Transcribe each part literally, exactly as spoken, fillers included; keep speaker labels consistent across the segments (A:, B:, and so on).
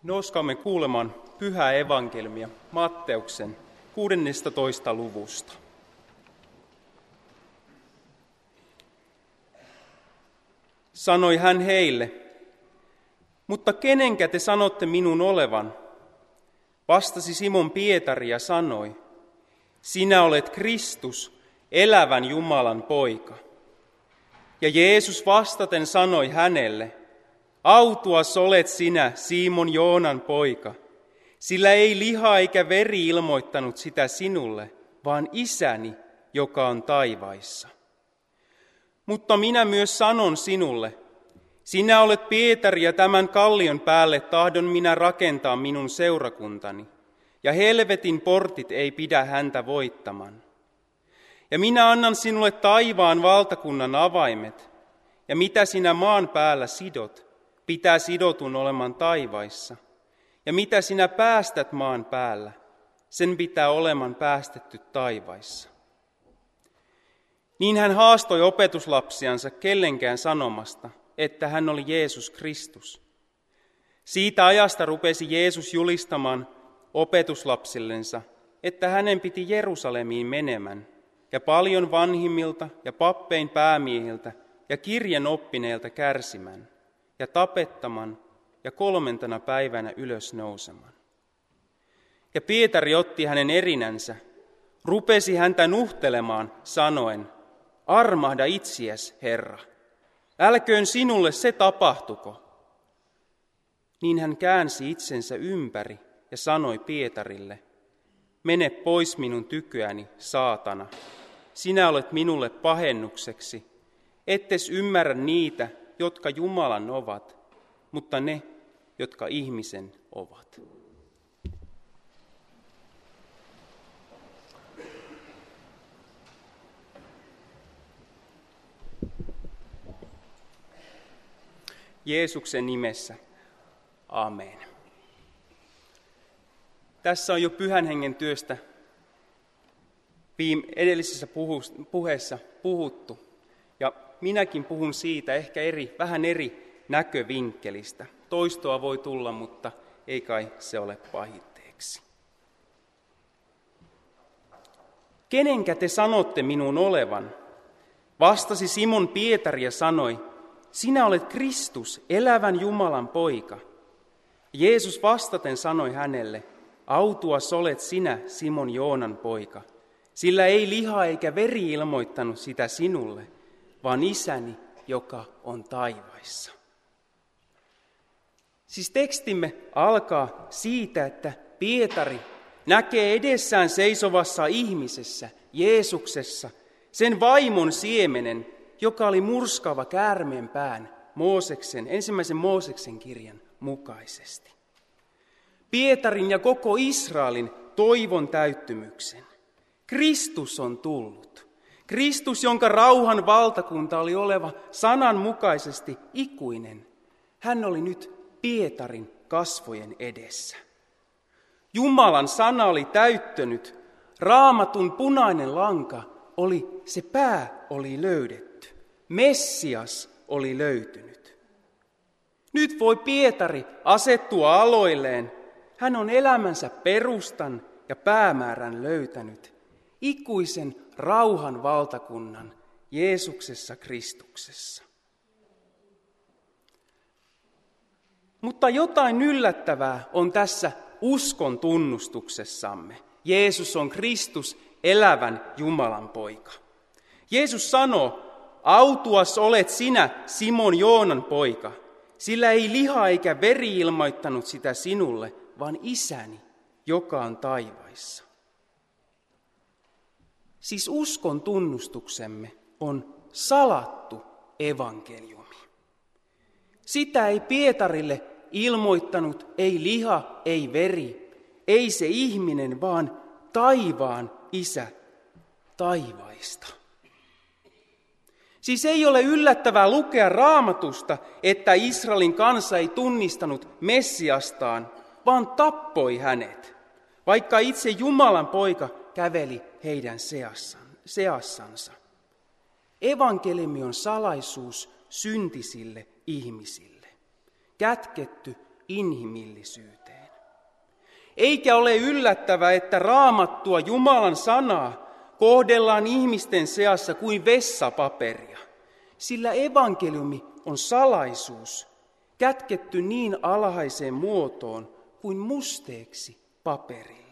A: Nouskaamme kuulemaan pyhää evankeliumia Matteuksen kuudennestatoista luvusta. Sanoi hän heille, mutta kenenkä te sanotte minun olevan? Vastasi Simon Pietari ja sanoi, sinä olet Kristus, elävän Jumalan poika. Ja Jeesus vastaten sanoi hänelle, autuas olet sinä, Simon Joonan poika, sillä ei liha eikä veri ilmoittanut sitä sinulle, vaan isäni, joka on taivaissa. Mutta minä myös sanon sinulle, sinä olet Pietari ja tämän kallion päälle tahdon minä rakentaa minun seurakuntani, ja helvetin portit ei pidä häntä voittaman. Ja minä annan sinulle taivaan valtakunnan avaimet, ja mitä sinä maan päällä sidot, pitää sidotun olemaan taivaissa, ja mitä sinä päästät maan päällä, sen pitää olemaan päästetty taivaissa. Niin hän haastoi opetuslapsiansa kellenkään sanomasta, että hän oli Jeesus Kristus. Siitä ajasta rupesi Jeesus julistamaan opetuslapsillensa, että hänen piti Jerusalemiin menemään, ja paljon vanhimmilta ja pappein päämiehiltä ja kirjan oppineilta kärsimään, ja tapettaman ja kolmantena päivänä ylös nousemaan. Ja Pietari otti hänen erinänsä, rupesi häntä nuhtelemaan, sanoen, armahda itsiäs, Herra, älköön sinulle se tapahtuko. Niin hän käänsi itsensä ympäri ja sanoi Pietarille, mene pois minun tyköäni, saatana, sinä olet minulle pahennukseksi, ettes ymmärrä niitä, jotka Jumalan ovat, mutta ne, jotka ihmisen ovat. Jeesuksen nimessä. Amen. Tässä on jo Pyhän Hengen työstä viime, edellisessä puheessa puhuttu. Ja minäkin puhun siitä ehkä eri, vähän eri näkövinkkelistä. Toistoa voi tulla, mutta ei kai se ole pahitteeksi. Kenenkä te sanotte minun olevan? Vastasi Simon Pietari ja sanoi, sinä olet Kristus, elävän Jumalan poika. Jeesus vastaten sanoi hänelle, autuas olet sinä, Simon Joonan poika, sillä ei liha eikä veri ilmoittanut sitä sinulle, vaan isäni, joka on taivaissa. Siis tekstimme alkaa siitä, että Pietari näkee edessään seisovassa ihmisessä, Jeesuksessa, sen vaimon siemenen, joka oli murskaava käärmeen pään Mooseksen, ensimmäisen Mooseksen kirjan mukaisesti. Pietarin ja koko Israelin toivon täyttymyksen. Kristus on tullut. Kristus, jonka rauhan valtakunta oli oleva sananmukaisesti ikuinen. Hän oli nyt Pietarin kasvojen edessä. Jumalan sana oli täyttynyt. Raamatun punainen lanka oli, se pää oli löydetty. Messias oli löytynyt. Nyt voi Pietari asettua aloilleen. Hän on elämänsä perustan ja päämäärän löytänyt. Ikuisen rauhan valtakunnan Jeesuksessa Kristuksessa. Mutta jotain yllättävää on tässä uskon tunnustuksessamme. Jeesus on Kristus, elävän Jumalan poika. Jeesus sanoo, autuas olet sinä, Simon Joonan poika, sillä ei liha eikä veri ilmoittanut sitä sinulle, vaan isäni, joka on taivaissa. Siis uskon tunnustuksemme on salattu evankeliumi. Sitä ei Pietarille ilmoittanut ei liha, ei veri, ei se ihminen, vaan taivaan isä taivaista. Siis ei ole yllättävää lukea Raamatusta, että Israelin kansa ei tunnistanut Messiastaan, vaan tappoi hänet, vaikka itse Jumalan poika käveli heidän seassansa. Evankeliumi on salaisuus syntisille ihmisille, kätketty inhimillisyyteen. Eikä ole yllättävää, että Raamattua, Jumalan sanaa, kohdellaan ihmisten seassa kuin vessapaperia, sillä evankeliumi on salaisuus, kätketty niin alhaiseen muotoon kuin musteeksi paperille.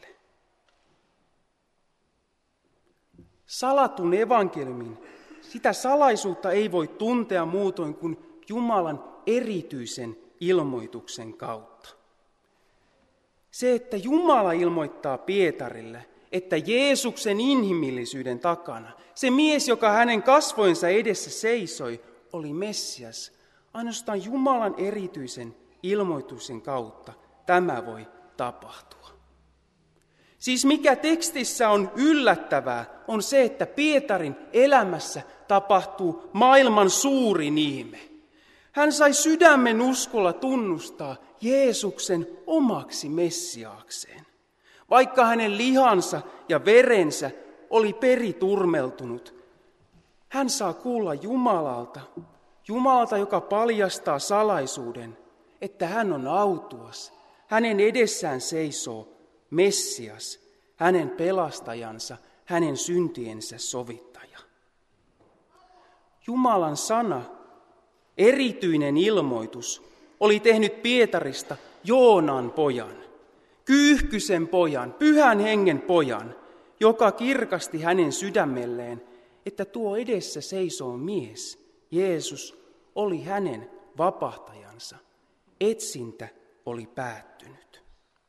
A: Salatun evankeliumin, sitä salaisuutta ei voi tuntea muutoin kuin Jumalan erityisen ilmoituksen kautta. Se, että Jumala ilmoittaa Pietarille, että Jeesuksen inhimillisyyden takana, se mies, joka hänen kasvojensa edessä seisoi, oli Messias, ainoastaan Jumalan erityisen ilmoituksen kautta tämä voi tapahtua. Siis mikä tekstissä on yllättävää, on se, että Pietarin elämässä tapahtuu maailman suurin ihme. Hän sai sydämen uskolla tunnustaa Jeesuksen omaksi Messiaakseen. Vaikka hänen lihansa ja verensä oli periturmeltunut, hän saa kuulla Jumalalta, Jumalalta, joka paljastaa salaisuuden, että hän on autuas. Hänen edessään seisoo Messias, hänen pelastajansa, hänen syntiensä sovittaja. Jumalan sana, erityinen ilmoitus, oli tehnyt Pietarista Joonan pojan, Kyyhkysen pojan, Pyhän Hengen pojan, joka kirkasti hänen sydämelleen, että tuo edessä seisoo mies, Jeesus, oli hänen vapahtajansa. Etsintä oli päättynyt.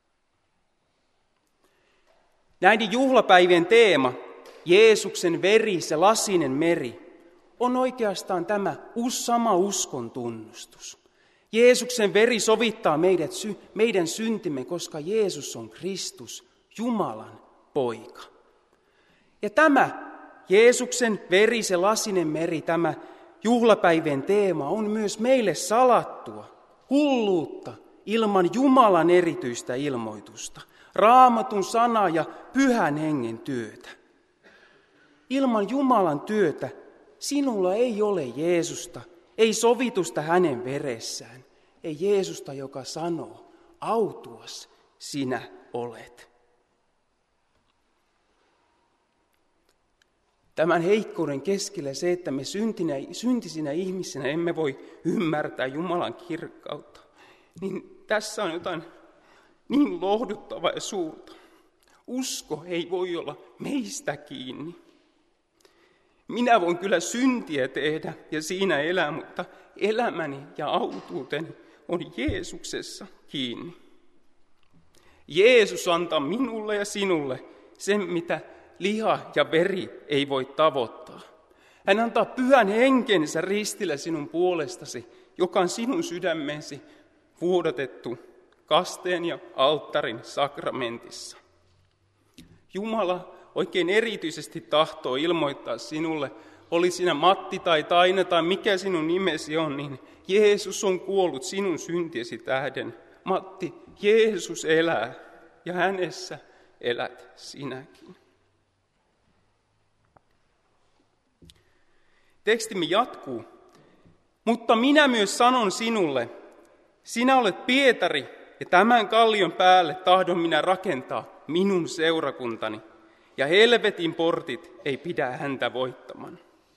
A: Näiden juhlapäivien teema, Jeesuksen veri, se lasinen meri, on oikeastaan tämä sama uskon tunnustus. Jeesuksen veri sovittaa meidät, meidän syntimme, koska Jeesus on Kristus, Jumalan poika. Ja tämä Jeesuksen veri, se lasinen meri, tämä juhlapäivien teema on myös meille salattua, hulluutta ilman Jumalan erityistä ilmoitusta, Raamatun sanaa ja Pyhän Hengen työtä. Ilman Jumalan työtä sinulla ei ole Jeesusta, ei sovitusta hänen veressään, ei Jeesusta, joka sanoo, autuas sinä olet. Tämän heikkouden keskellä se, että me syntinä, syntisinä ihmisinä emme voi ymmärtää Jumalan kirkkautta, niin tässä on jotain niin lohduttavaa ja suurta. Usko ei voi olla meistä kiinni. Minä voin kyllä syntiä tehdä ja siinä elää, mutta elämäni ja autuuteni on Jeesuksessa kiinni. Jeesus antaa minulle ja sinulle sen, mitä liha ja veri ei voi tavoittaa. Hän antaa Pyhän Henkensä ristillä sinun puolestasi, joka on sinun sydämesi vuodatettu kasteen ja alttarin sakramentissa. Jumala oikein erityisesti tahtoo ilmoittaa sinulle, oli sinä Matti tai Taina tai mikä sinun nimesi on, niin Jeesus on kuollut sinun syntiesi tähden. Matti, Jeesus elää ja hänessä elät sinäkin. Tekstimme jatkuu. Mutta minä myös sanon sinulle, sinä olet Pietari ja tämän kallion päälle tahdon minä rakentaa minun seurakuntani. Ja helvetin portit ei pidä häntä voittaman.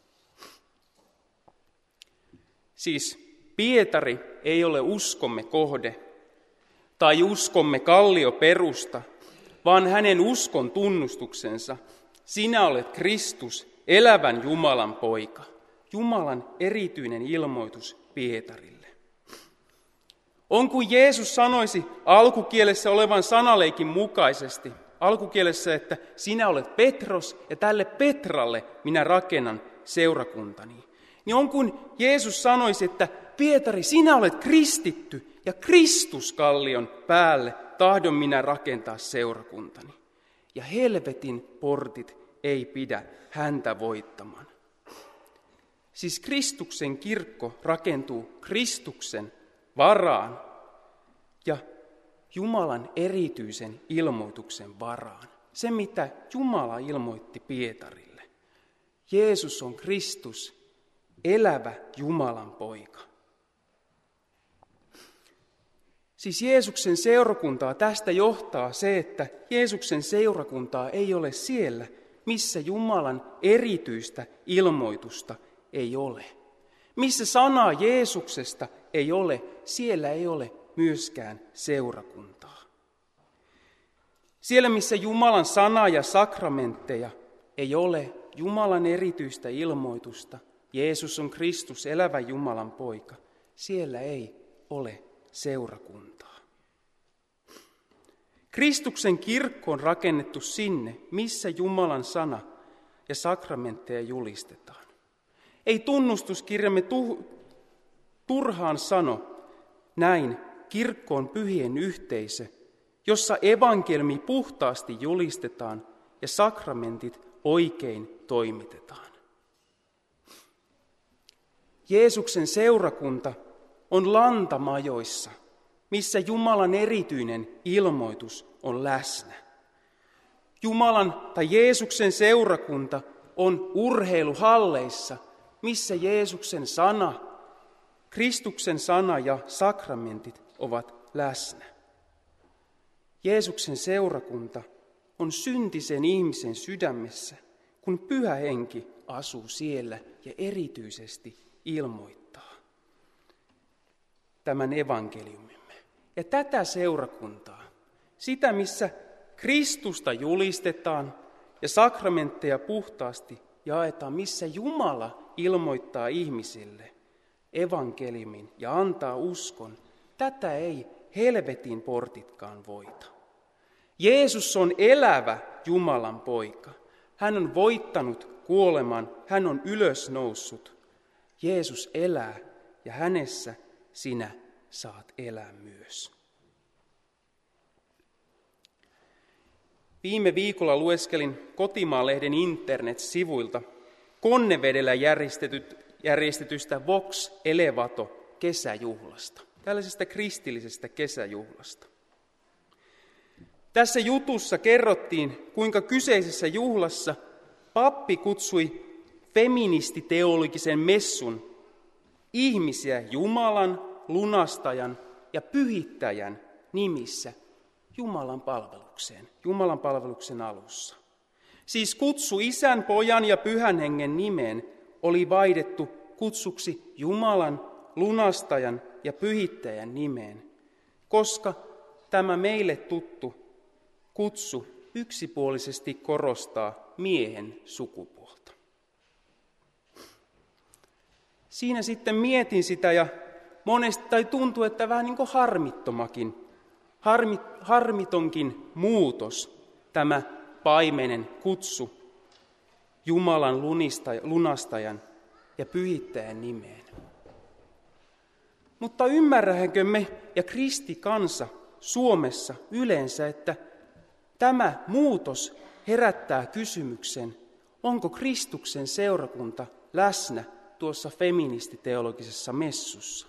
A: Siis Pietari ei ole uskomme kohde tai uskomme kallioperusta, vaan hänen uskon tunnustuksensa. Sinä olet Kristus, elävän Jumalan poika. Jumalan erityinen ilmoitus Pietarille. On kuin Jeesus sanoisi alkukielessä olevan sanaleikin mukaisesti, alkukielessä, että sinä olet Petros ja tälle Petralle minä rakennan seurakuntani. Niin on kuin Jeesus sanoisi, että Pietari, sinä olet kristitty ja Kristuskallion päälle tahdon minä rakentaa seurakuntani. Ja helvetin portit ei pidä häntä voittamaan. Siis Kristuksen kirkko rakentuu Kristuksen varaan ja Jumalan erityisen ilmoituksen varaan. Se, mitä Jumala ilmoitti Pietarille. Jeesus on Kristus, elävä Jumalan poika. Siis Jeesuksen seurakuntaa tästä johtaa se, että Jeesuksen seurakuntaa ei ole siellä, missä Jumalan erityistä ilmoitusta ei ole. Missä sanaa Jeesuksesta ei ole, siellä ei ole myöskään seurakuntaa. Siellä, missä Jumalan sana ja sakramentteja ei ole, Jumalan erityistä ilmoitusta, Jeesus on Kristus, elävä Jumalan poika, siellä ei ole seurakuntaa. Kristuksen kirkko on rakennettu sinne, missä Jumalan sana ja sakramentteja julistetaan. Ei tunnustuskirjamme tu- turhaan sano näin, kirkko on pyhien yhteisö, jossa evankeliumi puhtaasti julistetaan ja sakramentit oikein toimitetaan. Jeesuksen seurakunta on lantamajoissa, missä Jumalan erityinen ilmoitus on läsnä. Jumalan tai Jeesuksen seurakunta on urheiluhalleissa, missä Jeesuksen sana, Kristuksen sana ja sakramentit ovat läsnä. Jeesuksen seurakunta on syntisen ihmisen sydämessä, kun Pyhä Henki asuu siellä ja erityisesti ilmoittaa tämän evankeliumimme. Ja tätä seurakuntaa, sitä missä Kristusta julistetaan ja sakramentteja puhtaasti jaetaan, missä Jumala ilmoittaa ihmisille evankeliumin ja antaa uskon, tätä ei helvetin portitkaan voita. Jeesus on elävä Jumalan poika. Hän on voittanut kuoleman, hän on ylösnoussut. Jeesus elää ja hänessä sinä saat elää myös. Viime viikolla lueskelin Kotimaan-lehden internet-sivuilta Konnevedellä järjestetystä Vox Elevato-kesäjuhlasta, tällaisesta kristillisestä kesäjuhlasta. Tässä jutussa kerrottiin, kuinka kyseisessä juhlassa pappi kutsui feministiteologisen messun ihmisiä Jumalan, lunastajan ja pyhittäjän nimissä Jumalan palvelukseen, Jumalan palveluksen alussa. Siis kutsu Isän, Pojan ja Pyhän Hengen nimeen oli vaihdettu kutsuksi Jumalan, lunastajan ja pyhittäjän nimeen, koska tämä meille tuttu kutsu yksipuolisesti korostaa miehen sukupuolta. Siinä sitten mietin sitä ja monesti tai tuntuu, että vähän niin kuin harmittomakin, harmi, harmitonkin muutos tämä paimenen kutsu Jumalan lunastajan ja pyhittäjän nimeen. Mutta ymmärränkö me ja kristikansa Suomessa yleensä, että tämä muutos herättää kysymyksen, onko Kristuksen seurakunta läsnä tuossa feministiteologisessa messussa?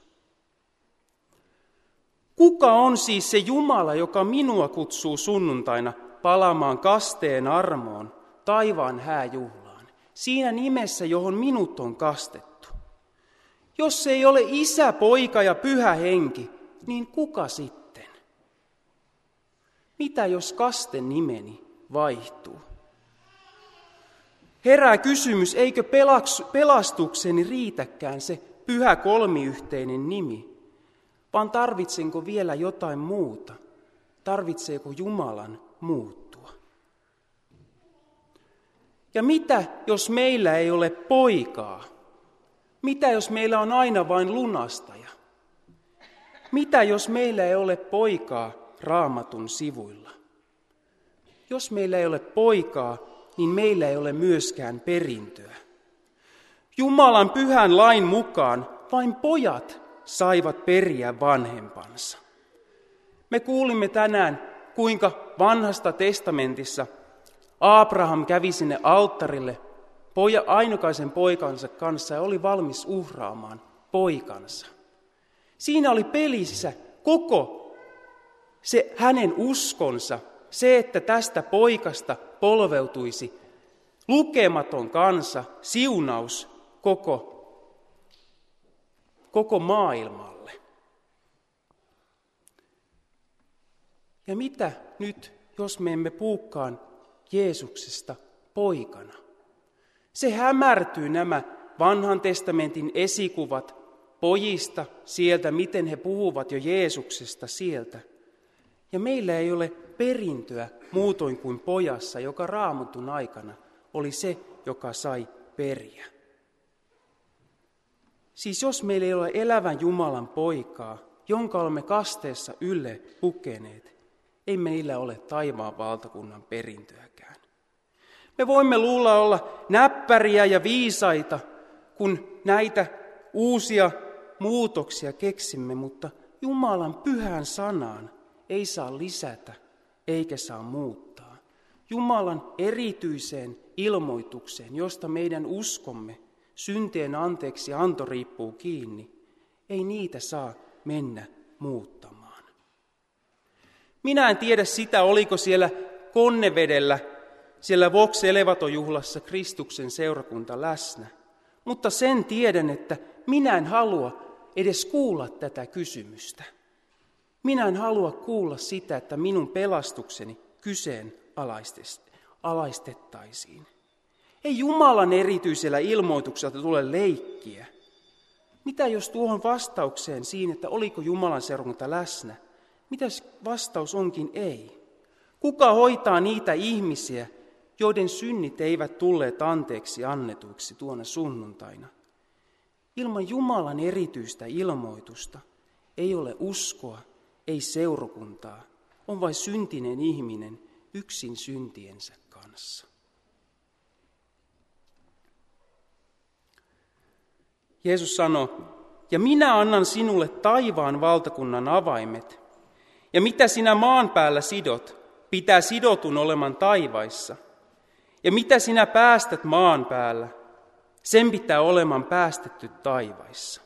A: Kuka on siis se Jumala, joka minua kutsuu sunnuntaina palaamaan kasteen armoon, taivaan hääjuhlaan, siinä nimessä, johon minut on kastettu? Jos se ei ole Isä, Poika ja Pyhä Henki, niin kuka sitten? Mitä jos kasten nimeni vaihtuu? Herää kysymys, eikö pelastukseni riitäkään se pyhä kolmiyhteinen nimi, vaan tarvitsenko vielä jotain muuta? Tarvitseeko Jumalan muuttua? Ja mitä, jos meillä ei ole poikaa? Mitä, jos meillä on aina vain lunastaja? Mitä, jos meillä ei ole poikaa Raamatun sivuilla? Jos meillä ei ole poikaa, niin meillä ei ole myöskään perintöä. Jumalan pyhän lain mukaan vain pojat saivat periä vanhempansa. Me kuulimme tänään, kuinka vanhasta testamentissa Abraham kävi sinne alttarille poja, ainokaisen poikansa kanssa ja oli valmis uhraamaan poikansa. Siinä oli pelissä koko se hänen uskonsa, se, että tästä poikasta polveutuisi lukematon kansa, siunaus koko, koko maailmalle. Ja mitä nyt, jos me emme puhukaan Jeesuksesta poikana? Se hämärtyy nämä vanhan testamentin esikuvat pojista sieltä, miten he puhuvat jo Jeesuksesta sieltä. Ja meillä ei ole perintöä muutoin kuin pojassa, joka Raamatun aikana oli se, joka sai periä. Siis jos meillä ei ole elävän Jumalan poikaa, jonka olemme kasteessa ylle pukeneet, ei meillä ole taivaan valtakunnan perintöäkään. Me voimme luulla olla näppäriä ja viisaita, kun näitä uusia muutoksia keksimme, mutta Jumalan pyhän sanaan ei saa lisätä eikä saa muuttaa. Jumalan erityiseen ilmoitukseen, josta meidän uskomme, syntien anteeksi anto riippuu kiinni, ei niitä saa mennä muuttamaan. Minä en tiedä sitä, oliko siellä Konnevedellä, siellä Vox Elevato-juhlassa Kristuksen seurakunta läsnä, mutta sen tiedän, että minä en halua edes kuulla tätä kysymystä. Minä en halua kuulla sitä, että minun pelastukseni kyseenalaistettaisiin. Ei Jumalan erityisellä ilmoituksella tule leikkiä. Mitä jos tuohon vastaukseen siinä, että oliko Jumalan seurakunta läsnä, mitä vastaus onkin ei? Kuka hoitaa niitä ihmisiä, joiden synnit eivät tulleet anteeksi annetuiksi tuona sunnuntaina? Ilman Jumalan erityistä ilmoitusta ei ole uskoa, ei seurakuntaa, on vain syntinen ihminen yksin syntiensä kanssa. Jeesus sanoi, ja minä annan sinulle taivaan valtakunnan avaimet, ja mitä sinä maan päällä sidot, pitää sidotun oleman taivaissa, ja mitä sinä päästät maan päällä, sen pitää oleman päästetty taivaissa.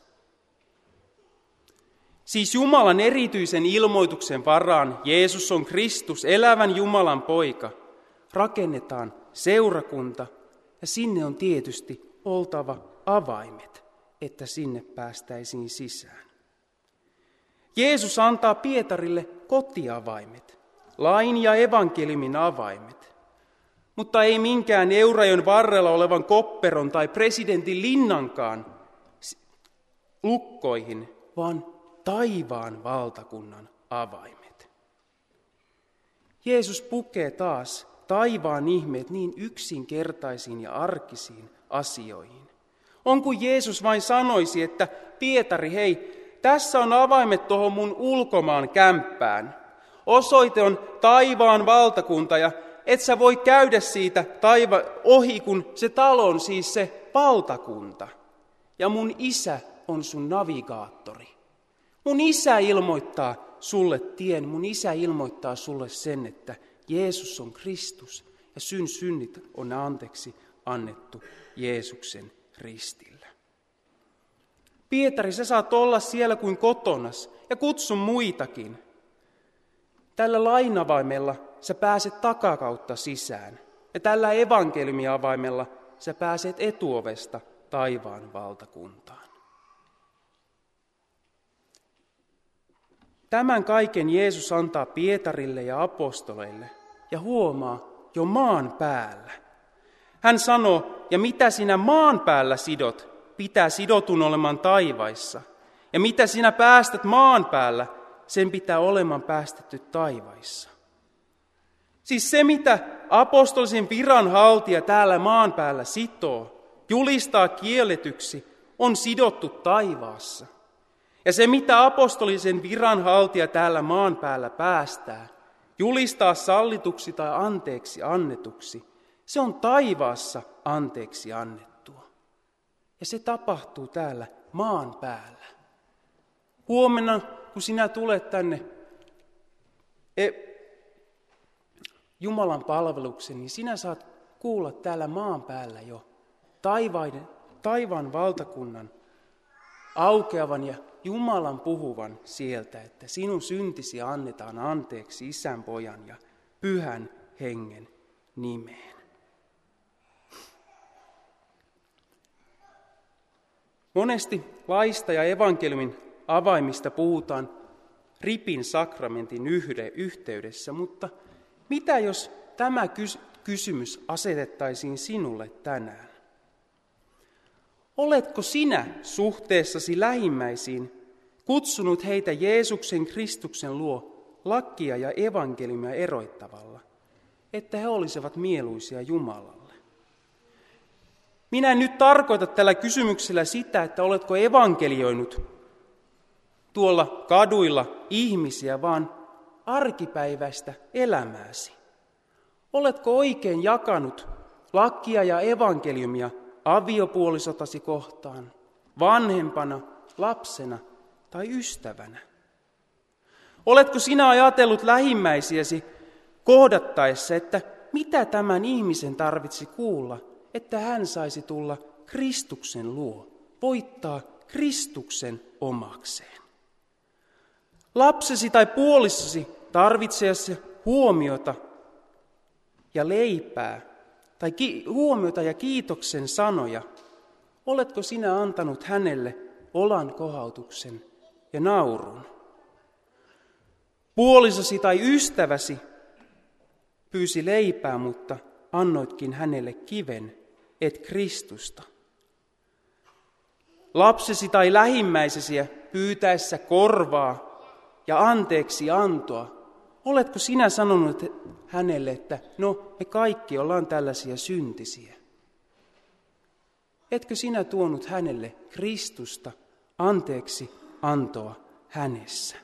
A: Siis Jumalan erityisen ilmoituksen varaan Jeesus on Kristus, elävän Jumalan poika, rakennetaan seurakunta, ja sinne on tietysti oltava avaimet, että sinne päästäisiin sisään. Jeesus antaa Pietarille kotiavaimet, lain ja evankeliumin avaimet, mutta ei minkään Eurajoen varrella olevan kopperon tai presidentin linnankaan lukkoihin, vaan taivaan valtakunnan avaimet. Jeesus pukee taas taivaan ihmeet niin yksinkertaisiin ja arkisiin asioihin. On kuin Jeesus vain sanoisi, että Pietari, hei, tässä on avaimet tuohon mun ulkomaan kämppään. Osoite on taivaan valtakunta ja et sä voi käydä siitä taiva ohi, kun se talo on siis se valtakunta. Ja mun isä on sun navigaattori. Mun isä ilmoittaa sulle tien, mun isä ilmoittaa sulle sen, että Jeesus on Kristus ja syn synnit on anteeksi annettu Jeesuksen ristillä. Pietari, sä saat olla siellä kuin kotonas ja kutsu muitakin. Tällä lainavaimella sä pääset takakautta sisään ja tällä evankeliumiavaimella sä pääset etuovesta taivaan valtakuntaan. Tämän kaiken Jeesus antaa Pietarille ja apostoleille ja huomaa jo maan päällä. Hän sanoo, ja mitä sinä maan päällä sidot, pitää sidotun olemaan taivaissa. Ja mitä sinä päästät maan päällä, sen pitää olemaan päästetty taivaissa. Siis se, mitä apostolisen viranhaltija täällä maan päällä sitoo, julistaa kielletyksi, on sidottu taivaassa. Ja se, mitä apostolisen viranhaltija täällä maan päällä päästää, julistaa sallituksi tai anteeksi annetuksi, se on taivaassa anteeksi annettua. Ja se tapahtuu täällä maan päällä. Huomenna, kun sinä tulet tänne Jumalan palveluksen, niin sinä saat kuulla täällä maan päällä jo taivaan, taivaan valtakunnan aukeavan ja Jumalan puhuvan sieltä, että sinun syntisi annetaan anteeksi Isän, Pojan ja Pyhän Hengen nimeen. Monesti laista ja evankeliumin avaimista puhutaan ripin sakramentin yhteydessä, mutta mitä jos tämä kysymys asetettaisiin sinulle tänään? Oletko sinä suhteessasi lähimmäisiin kutsunut heitä Jeesuksen Kristuksen luo lakia ja evankeliumia eroittavalla, että he olisivat mieluisia Jumalalle? Minä en nyt tarkoita tällä kysymyksellä sitä, että oletko evankelioinut tuolla kaduilla ihmisiä, vaan arkipäiväistä elämääsi. Oletko oikein jakanut lakia ja evankeliumia aviopuolisotasi kohtaan, vanhempana, lapsena tai ystävänä? Oletko sinä ajatellut lähimmäisiäsi kohdattaessa, että mitä tämän ihmisen tarvitsi kuulla, että hän saisi tulla Kristuksen luo, voittaa Kristuksen omakseen? Lapsesi tai puolisosi tarvitseessa huomiota ja leipää, tai ki- huomiota ja kiitoksen sanoja, oletko sinä antanut hänelle olan kohautuksen ja naurun? Puolisosi tai ystäväsi pyysi leipää, mutta annoitkin hänelle kiven, et Kristusta. Lapsesi tai lähimmäisesi pyytäessä korvaa ja anteeksi antoa, oletko sinä sanonut hänelle, että no, me kaikki ollaan tällaisia syntisiä? Etkö sinä tuonut hänelle Kristusta, anteeksi antoa hänessä?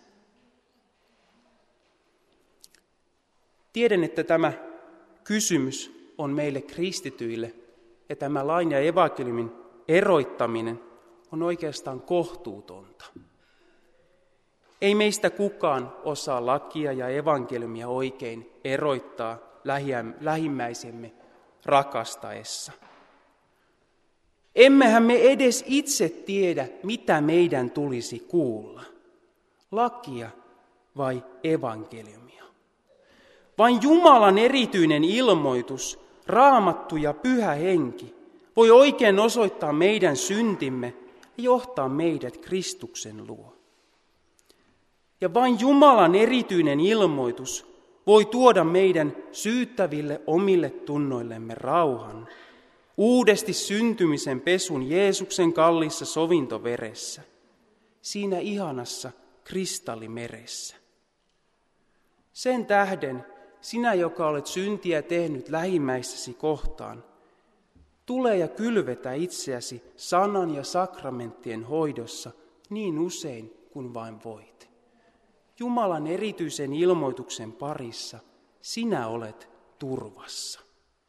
A: Tiedän, että tämä kysymys on meille kristityille, ja tämä lain ja evankeliumin eroittaminen on oikeastaan kohtuutonta. Ei meistä kukaan osaa lakia ja evankeliumia oikein erottaa lähimmäisemme rakastaessa. Emmehän me edes itse tiedä, mitä meidän tulisi kuulla, lakia vai evankeliumia. Vain Jumalan erityinen ilmoitus, Raamattu ja Pyhä Henki voi oikein osoittaa meidän syntimme ja johtaa meidät Kristuksen luo. Ja vain Jumalan erityinen ilmoitus voi tuoda meidän syyttäville omille tunnoillemme rauhan, uudesti syntymisen pesun Jeesuksen kalliissa sovintoveressä, siinä ihanassa kristallimeressä. Sen tähden sinä, joka olet syntiä tehnyt lähimmäisesi kohtaan, tule ja kylvetä itseäsi sanan ja sakramenttien hoidossa niin usein kuin vain voit. Jumalan erityisen ilmoituksen parissa sinä olet turvassa.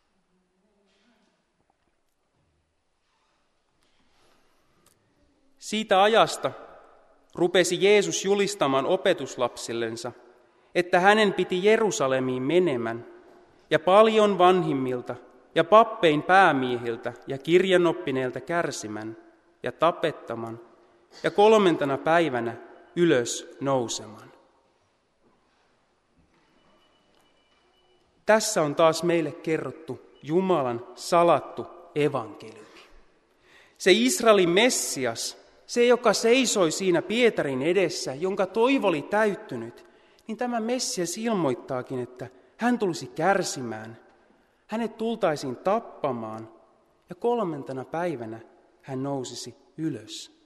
A: Siitä ajasta rupesi Jeesus julistamaan opetuslapsillensa, että hänen piti Jerusalemiin menemän ja paljon vanhimmilta ja pappein päämiehiltä ja kirjanoppineilta kärsimän ja tapettaman ja kolmantena päivänä ylös nouseman. Tässä on taas meille kerrottu Jumalan salattu evankeliumi. Se Israelin Messias, se joka seisoi siinä Pietarin edessä, jonka toivo oli täyttynyt, niin tämä Messias ilmoittaakin, että hän tulisi kärsimään, hänet tultaisiin tappamaan ja kolmantena päivänä hän nousisi ylös.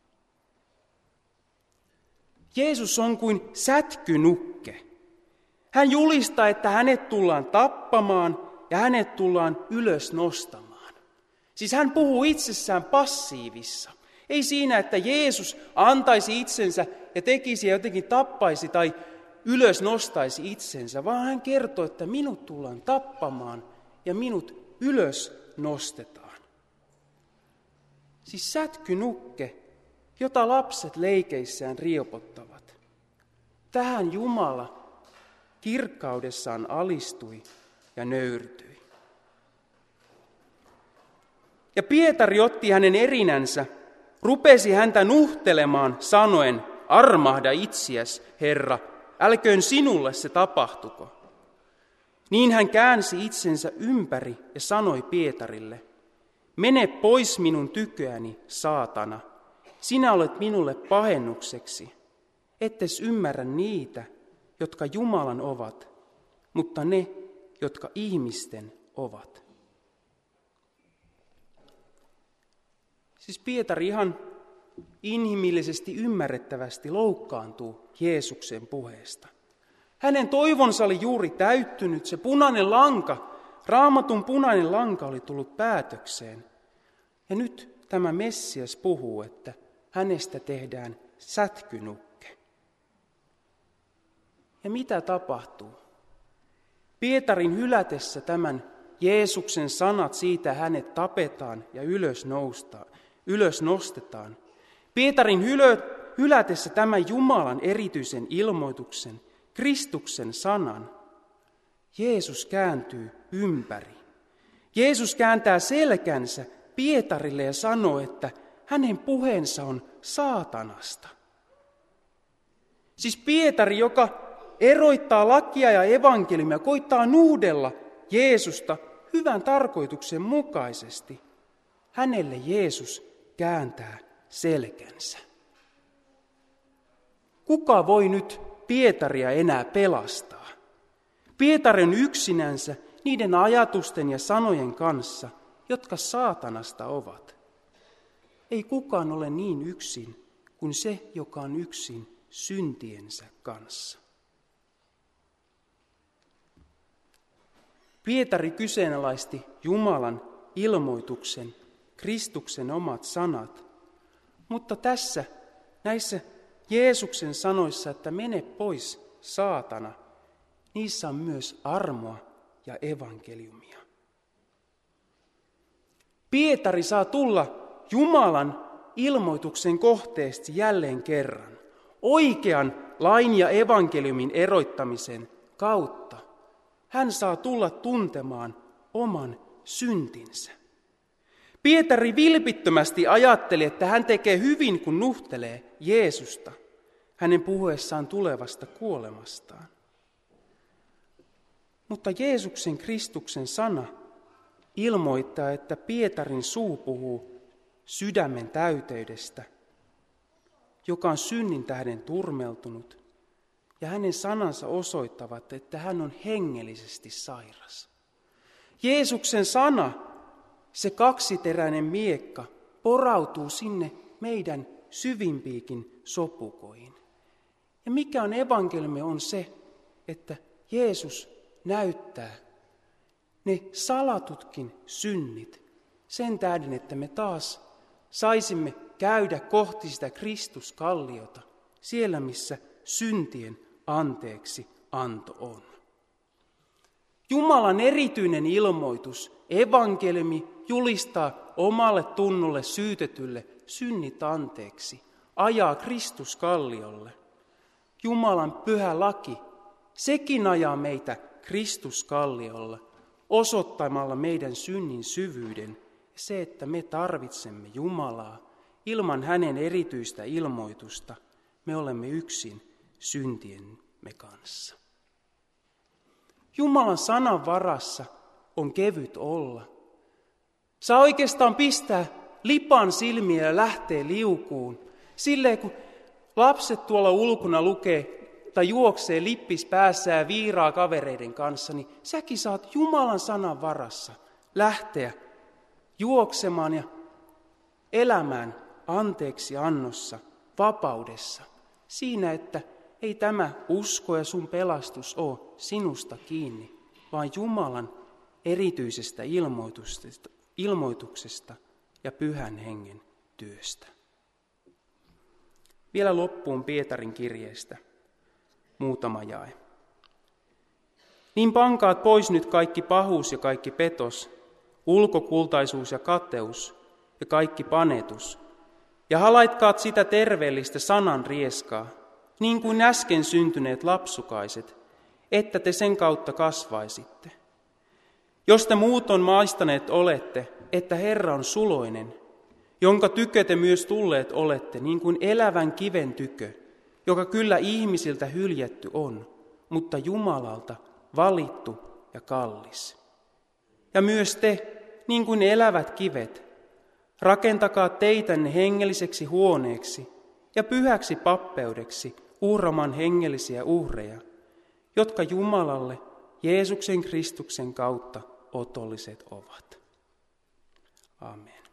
A: Jeesus on kuin sätkynukke. Hän julistaa, että hänet tullaan tappamaan ja hänet tullaan ylös nostamaan. Siis hän puhuu itsessään passiivissa. Ei siinä, että Jeesus antaisi itsensä ja tekisi ja jotenkin tappaisi tai ylös nostaisi itsensä, vaan hän kertoo, että minut tullaan tappamaan ja minut ylös nostetaan. Siis sätkynukke, jota lapset leikeissään riepottavat. Tähän Jumala kirkkaudessaan alistui ja nöyrtyi. Ja Pietari otti hänen erinänsä, rupesi häntä nuhtelemaan sanoen, armahda itsiäs, Herra, älköön sinulle se tapahtuko. Niin hän käänsi itsensä ympäri ja sanoi Pietarille, mene pois minun tyköäni, saatana, sinä olet minulle pahennukseksi, ettes ymmärrä niitä, jotka Jumalan ovat, mutta ne, jotka ihmisten ovat. Siis Pietari ihan inhimillisesti ymmärrettävästi loukkaantuu Jeesuksen puheesta. Hänen toivonsa oli juuri täyttynyt, se punainen lanka, Raamatun punainen lanka oli tullut päätökseen. Ja nyt tämä Messias puhuu, että hänestä tehdään sätkynukke. Ja mitä tapahtuu? Pietarin hylätessä tämän Jeesuksen sanat siitä hänet tapetaan ja ylös, noustaan, ylös nostetaan. Pietarin hylö, hylätessä tämän Jumalan erityisen ilmoituksen, Kristuksen sanan, Jeesus kääntyy ympäri. Jeesus kääntää selkänsä Pietarille ja sanoo, että hänen puheensa on saatanasta. Siis Pietari, joka eroittaa lakia ja evankeliumia, koittaa nuhdella Jeesusta hyvän tarkoituksen mukaisesti. Hänelle Jeesus kääntää selkänsä. Kuka voi nyt Pietaria enää pelastaa? Pietari on yksinänsä niiden ajatusten ja sanojen kanssa, jotka saatanasta ovat. Ei kukaan ole niin yksin kuin se, joka on yksin syntiensä kanssa. Pietari kyseenalaisti Jumalan ilmoituksen, Kristuksen omat sanat, mutta tässä, näissä Jeesuksen sanoissa, että mene pois, saatana, niissä on myös armoa ja evankeliumia. Pietari saa tulla Jumalan ilmoituksen kohteesti jälleen kerran, oikean lain ja evankeliumin eroittamisen kautta. Hän saa tulla tuntemaan oman syntinsä. Pietari vilpittömästi ajatteli, että hän tekee hyvin, kun nuhtelee Jeesusta hänen puhuessaan tulevasta kuolemastaan. Mutta Jeesuksen Kristuksen sana ilmoittaa, että Pietarin suu puhuu sydämen täyteydestä, joka on synnin tähden turmeltunut, ja hänen sanansa osoittavat, että hän on hengellisesti sairas. Jeesuksen sana, se kaksiteräinen miekka, porautuu sinne meidän syvimpiikin sopukoihin. Ja mikä on evankeliumi on se, että Jeesus näyttää ne salatutkin synnit sen tähden, että me taas saisimme käydä kohti sitä Kristuskalliota, siellä missä syntien anteeksi anto on. Jumalan erityinen ilmoitus, evankeliumi, julistaa omalle tunnolle syytetylle synnit anteeksi, ajaa Kristuskalliolle. Jumalan pyhä laki, sekin ajaa meitä Kristuskalliolle, osoittamalla meidän synnin syvyyden, se, että me tarvitsemme Jumalaa. Ilman hänen erityistä ilmoitusta me olemme yksin syntiemme kanssa. Jumalan sanan varassa on kevyt olla. Saa oikeastaan pistää lipan silmiä ja lähtee liukuun. Silleen kun lapset tuolla ulkona lukee tai juoksee lippis päässä ja viiraa kavereiden kanssa, niin säkin saat Jumalan sanan varassa lähteä juoksemaan ja elämään anteeksi annossa, vapaudessa. Siinä, että ei tämä usko ja sun pelastus ole sinusta kiinni, vaan Jumalan erityisestä ilmoituksesta, ilmoituksesta ja pyhän hengen työstä. Vielä loppuun Pietarin kirjeestä muutama jae. Niin pankaat pois nyt kaikki pahuus ja kaikki petos, ulkokultaisuus ja kateus ja kaikki panetus, ja halaitkaat sitä terveellistä sanan rieskaa, niin kuin äsken syntyneet lapsukaiset, että te sen kautta kasvaisitte. Jos te muuton maistaneet olette, että Herra on suloinen, jonka tykö te myös tulleet olette, niin kuin elävän kiven tykö, joka kyllä ihmisiltä hyljätty on, mutta Jumalalta valittu ja kallis. Ja myös te, niin kuin elävät kivet, rakentakaa teitänne hengelliseksi huoneeksi ja pyhäksi pappeudeksi uhramaan hengellisiä uhreja, jotka Jumalalle Jeesuksen Kristuksen kautta otolliset ovat. Amen.